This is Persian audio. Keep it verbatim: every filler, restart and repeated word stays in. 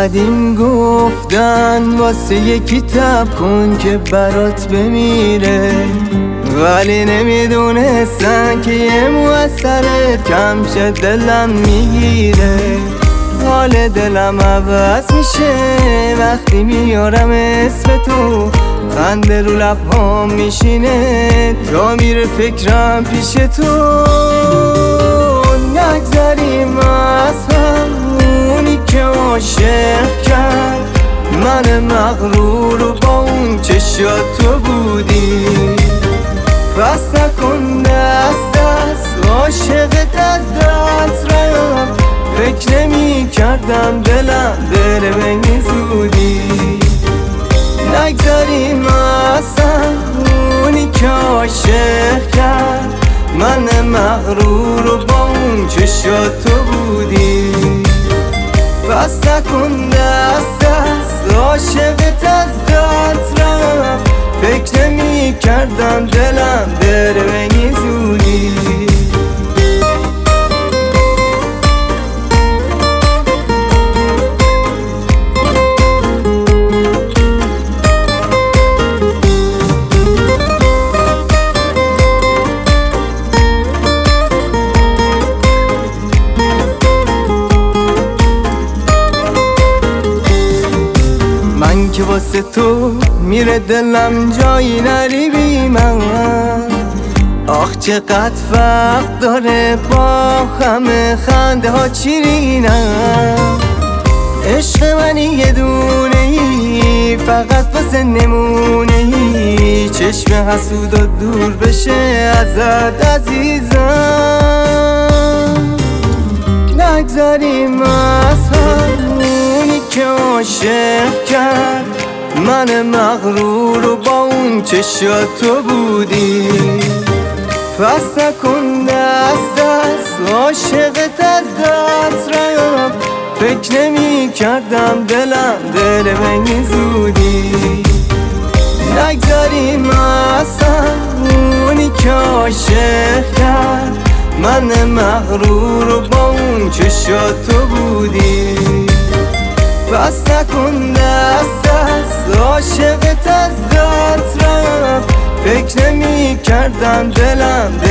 قدیم گفتن واسه یکی تب کن که برات بمیره، ولی نمیدونستن که یه موثرت کم شد دلم میگیره. حال دلم عوض میشه وقتی میارم اسم تو، خنده رو لبهام میشینه تا میره فکرم پیش تو. نگذریم از همونی که عاشق کرد من مغرور و با اون چشات تو بودی. پس نکن دست دست عاشقت از دست رفت، فکر نمی کردم دلم بره به این زودی. نگذاریم اصلا اونی که عاشق کرد من مغرور و با اون چشات تو بودی. پس نکن دست دست عاشقت از دست رفت، فکر نمی کردم دلم بره به این زودی. من که واسه تو میره دلم جایی نری بی من، آخ چقدر فرق داره با همه خنده ها چیرینم. عشق منی یه دونه ای فقط واسه نمونه ای، چشم حسود و دور بشه ازت عزیزم. نگذاریم از همونی که عاشق کرد من مغرور و با اون چشات تو بودی. پس نکن دست دست عاشقت از دست رفت، فکر نمی کردم دلم بره به این زودی. نگذاریم اصلا اونی که عاشق کرد من مغرور و با اون چشات تو بودی. پس نکن دست دست عاشقت از دست رفت، فکر نمی کردم دلم